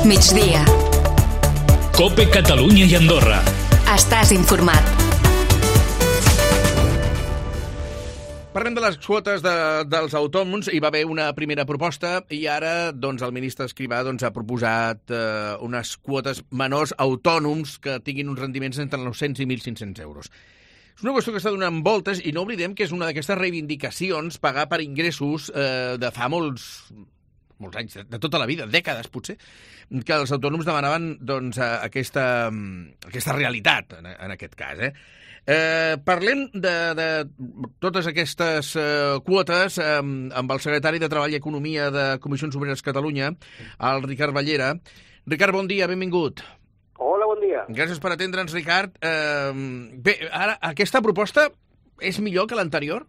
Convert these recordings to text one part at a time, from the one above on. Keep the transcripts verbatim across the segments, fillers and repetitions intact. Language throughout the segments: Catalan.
migdia. COPE Catalunya i Andorra. Estàs informat. Parlem de les quotes de, dels autònoms. Hi va haver una primera proposta i ara doncs, el ministre Escrivà doncs, ha proposat eh, unes quotes menors autònoms que tinguin uns rendiments entre nou-cents i mil cinc-cents euros. És una qüestió que està donant voltes i no oblidem que és una d'aquestes reivindicacions pagar per ingressos eh, de fa molts, molts anys, de tota la vida, dècades potser, que els autònoms demanaven doncs, aquesta, aquesta realitat en, en aquest cas, eh? Eh, parlem de, de totes aquestes eh, quotes eh, amb el secretari de Treball i Economia de Comissions Obreres Catalunya, el Ricard Ballera. Ricard, bon dia, benvingut. Hola, bon dia. Gràcies per atendre'ns, Ricard. Eh, bé, ara, aquesta proposta és millor que l'anterior?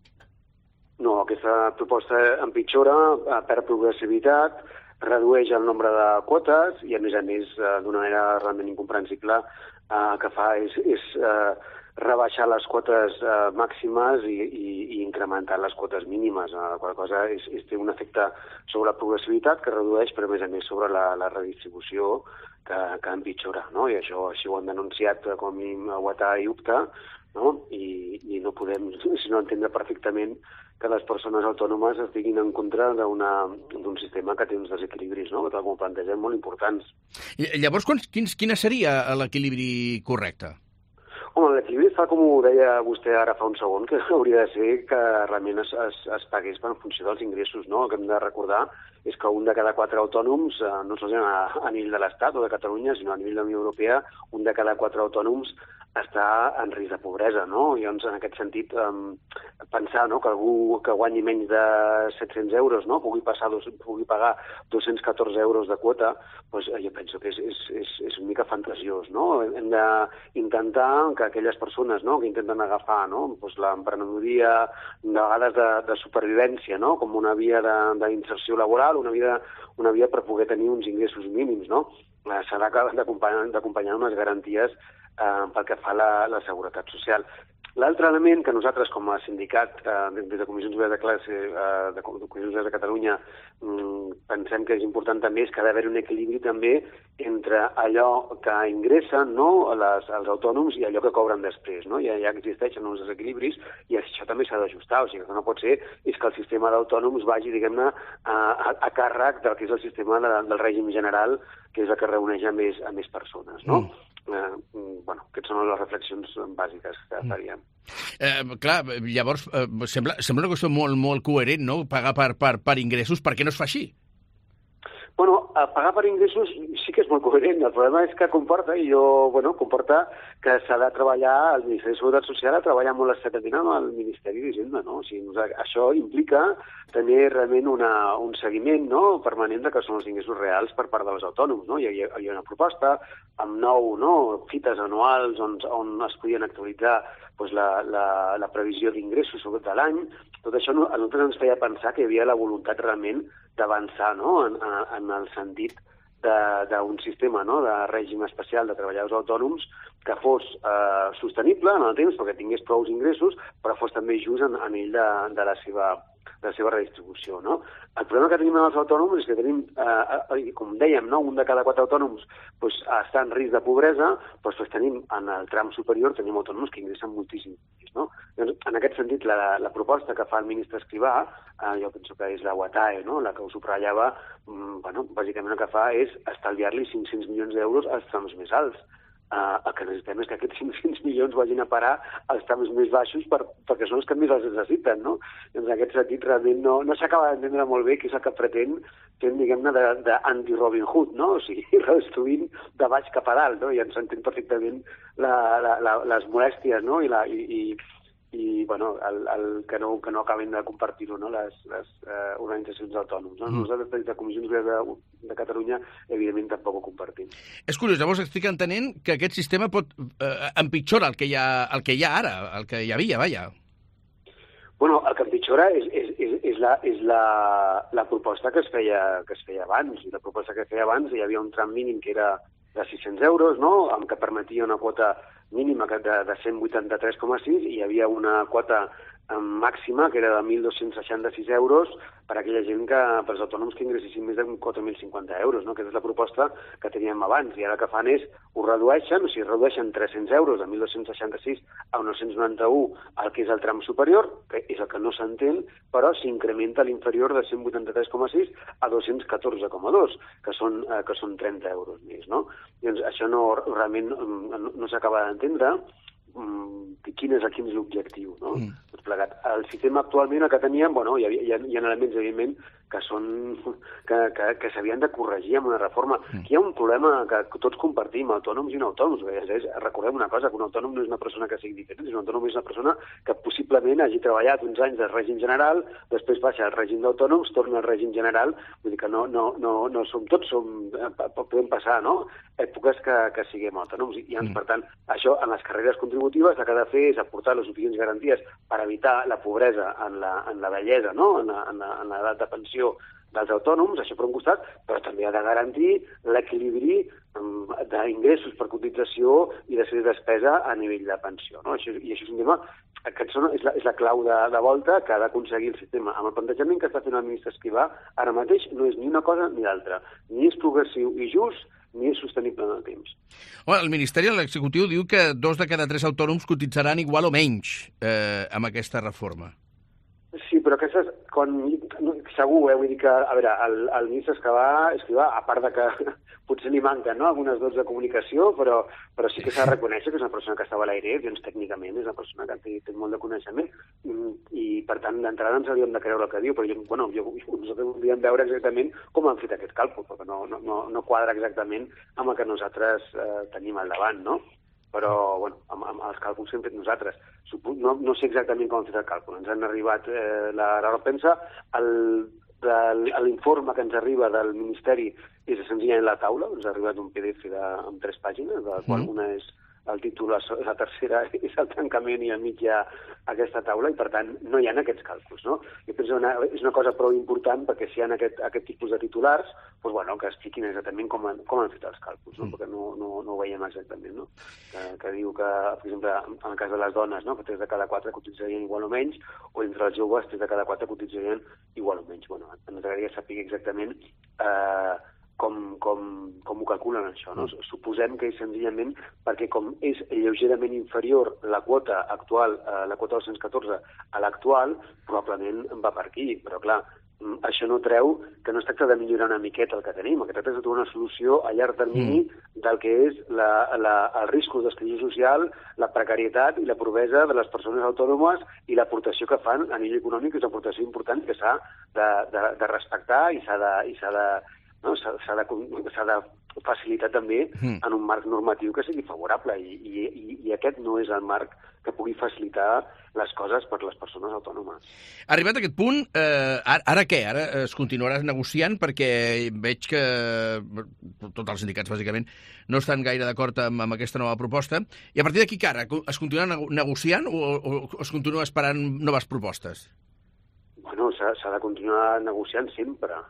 No, aquesta proposta empitjora, perd progressivitat, redueix el nombre de quotes i, a més a més, d'una manera realment incomprensible, eh, que fa és... és eh, rebaixar les quotes eh, màximes i, i, i incrementar les quotes mínimes. La qual cosa és, és, té un efecte sobre la progressivitat que redueix, però a més a més sobre la, la redistribució que, que empitjora, no? I això així ho han denunciat com a mínim U A T A i U P T A, no? I, i no podem sinó entendre perfectament que les persones autònomes estiguin en contra d'un sistema que té uns desequilibris, no? Que tal com ho plantegem, molt importants. I, llavors, quins, quin seria l'equilibri correcte? Home, l'equilibri fa, com ho deia vostè ara fa un segon, que hauria de ser que realment es, es, es pagués en funció dels ingressos, no? El que hem de recordar és que un de cada quatre autònoms, eh, no solament a, a nivell de l'Estat o de Catalunya, sinó a nivell de la Unió Europea, un de cada quatre autònoms està en risc de pobresa, no? I llavors, en aquest sentit, eh, pensar, no?, que algú que guanyi menys de set-cents euros, no?, pugui, passar dos, pugui pagar dos-cents catorze euros de quota, doncs jo penso que és, és, és, és una mica fantasiós, no? Hem d'intentar que aquelles persones, no?, que intenten agafar, no?, doncs l'emprenedoria de vegades de, de supervivència, no?, com una via d'inserció laboral, una via, una via per poder tenir uns ingressos mínims, no? S'ha d'acompanyar unes garanties eh, pel que fa a la, la seguretat social. L'altre element que nosaltres, com a sindicat, eh, des de Comissions Obreres de Classe, eh, de Comissions Obreres de Catalunya, mm, pensem que és important també és que ha d'haver un equilibri també entre allò que ingressen, no?, les, els autònoms i allò que cobren després, no? Ja, ja existeixen uns desequilibris i això també s'ha d'ajustar. O sigui, el que no pot ser és que el sistema d'autònoms vagi, diguem-ne, a, a, a càrrec del que és el sistema de, del règim general, que és el que reuneix a més, a més persones, no? Mm. Eh, bueno, aquestes són les reflexions bàsiques que faríem. Eh, clar, llavors, eh, sembla, sembla una qüestió molt, molt coherent, no?, pagar per, per, per ingressos. Per què no es fa així? Bueno, pagar per ingressos sí que és molt coherent. El problema és que comporta, i jo, bueno, comporta que s'ha de treballar, el Ministeri de Seguretat Social ha de treballar molt estretament amb el Ministeri d'Hisenda, no? O sigui, això implica tenir realment una, un seguiment, no?, permanent de què són els ingressos reals per part dels autònoms, no? Hi ha, hi ha una proposta amb nou, no?, fites anuals on, on es podien actualitzar doncs, la, la, la previsió d'ingressos de l'any. Tot això a nosaltres ens feia pensar que hi havia la voluntat realment d'avançar, no?, en, en el sentit d'un sistema, no?, de règim especial de treballadors autònoms que fos eh, sostenible en el temps perquè tingués prou ingressos, però fos també just en, en ell de, de la seva de la seva redistribució, no? El problema que tenim amb els autònoms és que tenim, eh, com dèiem, no?, un de cada quatre autònoms doncs, està en risc de pobresa, però després tenim en el tram superior tenim autònoms que ingressen moltíssim, no? Doncs, en aquest sentit, la, la proposta que fa el ministre Escrivà, eh, jo penso que és la U A T A E, no?, la que ho subratllava, mm, bueno, bàsicament el que fa és estalviar-li cinc-cents milions d'euros als trams més alts. Uh, el que necessitem és que aquests cinc-cents milions vagin a parar als trams més baixos per, perquè són els que més els necessiten, no? En aquest sentit, realment no, no s'acaba d'entendre molt bé què és el que pretén fent, diguem-ne, d'anti-Robin Hood, no? O sigui, redistribuint de baix cap a dalt, no? I ens s'entén perfectament la, la, la, les molèsties, no?, i, la, i, i i bueno, el, el que, no, que no acaben de compartir-ho, no?, les, les eh, organitzacions autònomes. No? Mm. Nosaltres, des de Comissions Obreres de, de Catalunya, evidentment tampoc ho compartim. És curiós, llavors estic entenent que aquest sistema pot eh, empitjora el que, hi ha, el que hi ha ara, el que hi havia, vaja. Bueno, el que empitjora és, és, és, és, la, és la, la proposta que es, feia, que es feia abans. I la proposta que es feia abans hi havia un tram mínim que era de sis-cents euros, no?, amb què permetia una quota mínima de, de cent vuitanta-tres coma sis i hi havia una quota màxima, que era de mil dos-cents seixanta-sis euros per a aquella gent que, per als autònoms que ingressessin més de quatre mil cinquanta euros, no? Aquesta és la proposta que teníem abans, i ara el que fan és, ho redueixen, o sigui, redueixen tres-cents euros de mil dos-cents seixanta-sis a nou-cents noranta-un, el que és el tram superior, que és el que no s'entén, però s'incrementa l'inferior de cent vuitanta-tres coma sis a dos-cents catorze coma dos, que són, eh, que són trenta euros més, no? Doncs això no, realment no, no s'acaba d'entendre. Quin és, quin és l'objectiu, no? Mm. Tot plegat. El sistema actualment, el que teníem, bueno, hi, havia, hi, ha, hi ha elements, evidentment, que són que, que, que s'havien de corregir amb una reforma. Mm. Aquí hi ha un problema que tots compartim, autònoms i no autònoms. És, recordem una cosa, que un autònom no és una persona que sigui diferent, un autònom és una persona que possiblement hagi treballat uns anys de règim general, després baixa al règim d'autònoms, torna al règim general, vull dir que no, no, no, no som tots, som, podem passar, no?, èpoques que, que siguem autònoms. I, mm. per tant, això en les carreres contributives el que ha de fer és aportar les suficients garanties per evitar la pobresa en la, en la vellesa, no?, en l'edat de pensió dels autònoms, això per un costat, però també ha de garantir l'equilibri d'ingressos per cotització i de ser despesa a nivell de pensió, no? Això, i això és un tema que és la, és la clau de, de volta que ha d'aconseguir el sistema. Amb el plantejament que està fent el ministre Escrivà, ara mateix no és ni una cosa ni l'altra. Ni és progressiu i just, ni és sostenible en el temps. Home, el Ministeri, l'executiu, diu que dos de cada tres autònoms cotitzaran igual o menys eh, amb aquesta reforma. Sí, però aquestes, quan, segur, eh, vull dir que, a veure, el, el ministre Escrivà, Escrivà, a part de que potser li manquen, no?, algunes dots de comunicació, però, però sí que s'ha de reconèixer que és una persona que estava a l'aire, doncs tècnicament és una persona que té, té molt de coneixement, i, i per tant, d'entrada ens hauríem de creure el que diu, però jo, bueno, jo, nosaltres voldríem veure exactament com han fet aquest càlcul, perquè no, no, no quadra exactament amb el que nosaltres eh, tenim al davant, no? Però, bueno, amb, amb els càlculs que hem fet nosaltres. No, no sé exactament com han fet el càlcul. Ens han arribat eh, la, la pensa, l'informe que ens arriba del Ministeri és senzillament la taula, ens ha arribat un P D F de, amb tres pàgines, de la qual mm. una és el títol, la tercera és el tancament i al mig hi ha aquesta taula, i per tant no hi ha aquests càlculs, no? Jo penso que és una cosa prou important, perquè si hi ha aquest, aquest tipus de titulars, doncs, bueno, que expliquin exactament com han, com han fet els càlculs, no? Mm. Perquè no, no, no ho veiem exactament, no? Que, que diu que, per exemple, en el cas de les dones, no?, que tres de cada quatre cotitzarien igual o menys, o entre els joves tres de cada quatre cotitzarien igual o menys. Bueno, ens agradaria saber exactament eh, Com, com, com ho calculen, això, no? Suposem que és senzillament perquè com és lleugerament inferior la quota actual, eh, la quota dos-cents catorze a l'actual, probablement va per aquí, però clar, això no treu que no es tracta de millorar una miqueta el que tenim, el que tracta és de trobar una solució a llarg termini mm. del que és la, la, els riscos d'exclusió social, la precarietat i la pobresa de les persones autònomes i l'aportació que fan a nivell econòmic, és una aportació important que s'ha de, de, de respectar i s'ha de, i s'ha de no? s'ha de, de facilitar també mm. en un marc normatiu que sigui favorable, i, i, i aquest no és el marc que pugui facilitar les coses per les persones autònomes. Arribat a aquest punt, eh, ara, ara què? Ara es continuarà negociant, perquè veig que tots els sindicats, bàsicament, no estan gaire d'acord amb, amb aquesta nova proposta, i a partir d'aquí, que ara? Es continua negociant o, o es continua esperant noves propostes? Bueno, s'ha de continuar negociant sempre.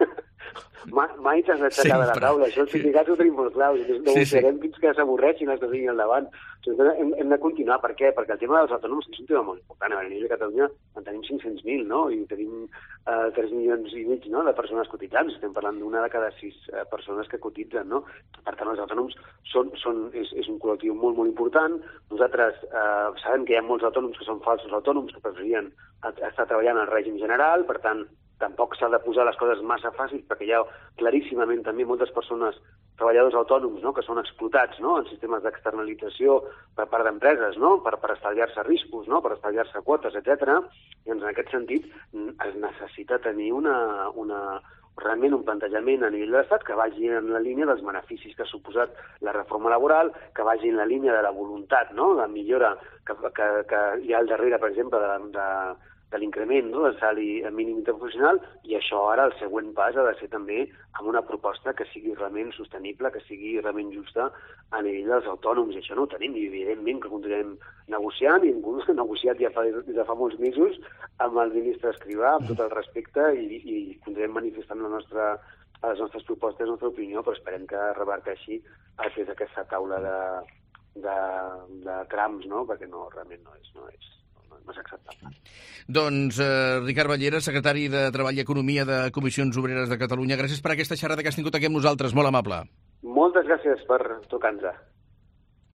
Mai, mai t'has d'aixecar de la taula. Això els sindicats ho tenim molt clar. Negociarem sí, sí. fins que s'avorreixin els que siguin al davant. Hem, hem de continuar. Per què? Perquè el tema dels autònoms és un tema molt important. A nivell de Catalunya en tenim cinc-cents mil, no? I tenim eh, tres milions i mig, no?, de persones cotitzants. Estem parlant d'una de cada sis eh, persones que cotitzen, no? Per tant, els autònoms són, són, és, és un col·lectiu molt, molt important. Nosaltres eh, sabem que hi ha molts autònoms que són falsos autònoms, que preferien estar treballant al règim general. Per tant, tampoc s'ha de posar les coses massa fàcils, perquè hi ha claríssimament també moltes persones, treballadors autònoms, no?, que són explotats, no?, en sistemes d'externalització per part d'empreses, no?, per, per estalviar-se riscos, no?, per estalviar-se quotes, etcètera. I en aquest sentit es necessita tenir una, una, realment un plantejament a nivell de l'Estat que vagi en la línia dels beneficis que ha suposat la reforma laboral, que vagi en la línia de la voluntat, no?, de millora que, que, que hi ha al darrere, per exemple, de, de de l'increment, no?, del salari mínim interprofessional, i això ara el següent pas ha de ser també amb una proposta que sigui realment sostenible, que sigui realment justa a nivell dels autònoms, i això no ho tenim, i evidentment que continuem negociant, i hem negociat ja fa, des de fa molts mesos amb el ministre Escrivà, amb tot el respecte, i, i continuem manifestant la nostra, les nostres propostes, la nostra opinió, però esperem que reverteixi el que és aquesta taula de, de, de trams, no?, perquè no, realment no és, no és. no és acceptable. Doncs eh, Ricard Ballera, secretari de Treball i Economia de Comissions Obreres de Catalunya, gràcies per aquesta xerrada que has tingut aquí amb nosaltres, molt amable. Moltes gràcies per tocar-nos.